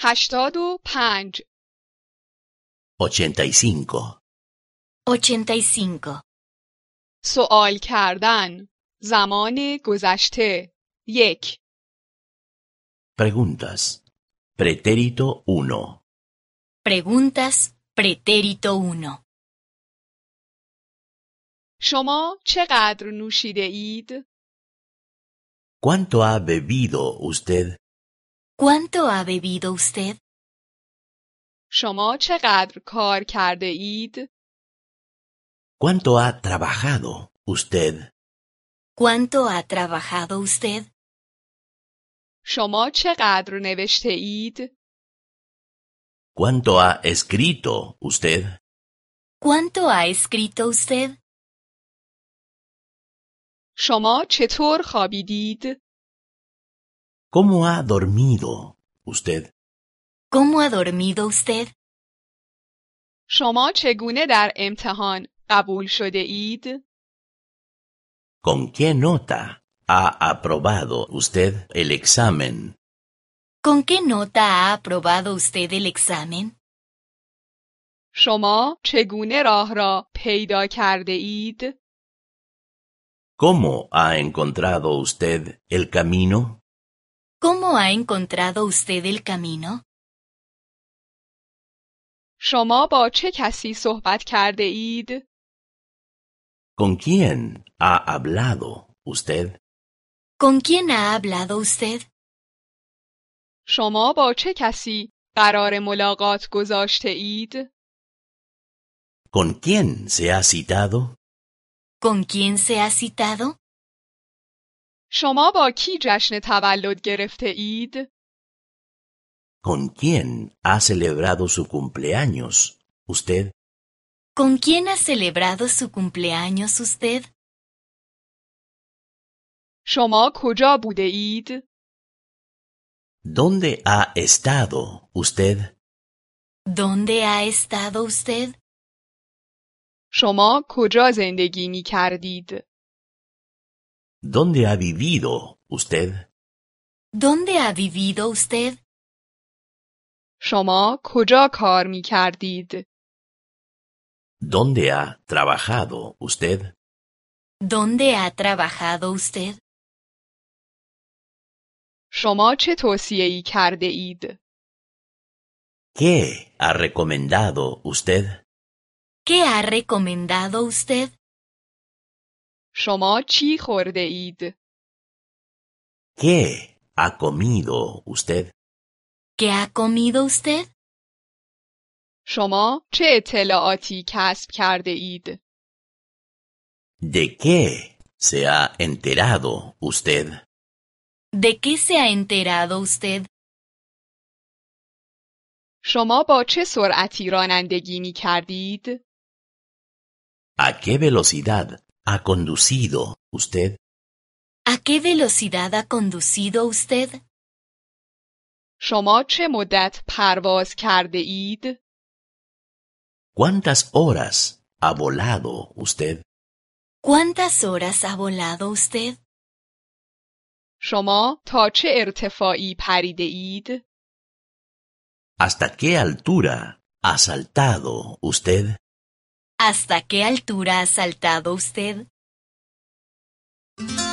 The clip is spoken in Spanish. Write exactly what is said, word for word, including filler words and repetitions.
هشتاد و پنج. ochenta y cinco. ochenta y cinco. سوال کردن. زمان گذشته. یک. Preguntas. Pretérito uno. Preguntas, pretérito uno. شما چقدر نوشیده اید؟ ¿Cuánto ha bebido usted? ¿Cuánto ha bebido usted? شما چقدر کار کرده اید؟ ¿Cuánto ha trabajado usted? ¿Cuánto ha trabajado usted? شما چقدر نوشته اید؟ ¿Cuánto ha escrito usted? ¿Cuánto ha escrito usted? شما چطور خوابیدید؟ ¿Cómo ha dormido usted? ¿Cómo ha dormido usted? شما چگونه در امتحان قبول شده اید؟ ¿Con qué nota ha aprobado usted el examen? ¿Con qué nota ha aprobado usted el examen? شما چگونه راه را پیدا کرده اید؟ ¿Cómo ha encontrado usted el camino? ¿Cómo ha encontrado usted el camino? شما با چه کسی صحبت کرده اید؟ ¿Con quién ha hablado usted? ¿Con quién ha hablado usted? شما با چه کسی قرار ملاقات گذاشته اید؟ ¿Con quién se ha citado? ¿Con quién se ha citado? شما با کی جشن تولد گرفته اید؟ ¿Con quién ha celebrado su cumpleaños usted? ¿Con quién ha celebrado su cumpleaños usted? شما کجا بوده اید؟ ¿Dónde ha estado usted? ¿Dónde ha estado usted? شما کجا زندگی می کردید؟ ¿Dónde ha vivido usted? ¿Dónde ha vivido usted? شما کجا کار می کردید؟ ¿Dónde ha trabajado usted? ¿Dónde ha trabajado usted? شما چه توصیه‌ای کرده اید؟ ¿Qué ha recomendado usted? ¿Qué ha recomendado usted? شما چی خورده اید؟ ¿Qué ha comido usted? ¿Qué ha comido usted? شما چه اطلاعاتی کسب کرده اید؟ ¿De qué se ha enterado usted? ¿De qué se ha enterado usted? شما با چه سرعتی رانندگی می کردید؟ ¿A qué velocidad ha conducido usted? ¿A qué velocidad ha conducido usted? شما چه مدت پرواز کرده اید؟ ¿Cuántas horas ha volado usted? ¿Cuántas horas ha volado usted? شما تا چه ارتفاعی پریده اید؟ ¿Hasta qué altura ha saltado usted? ¿Hasta qué altura ha saltado usted?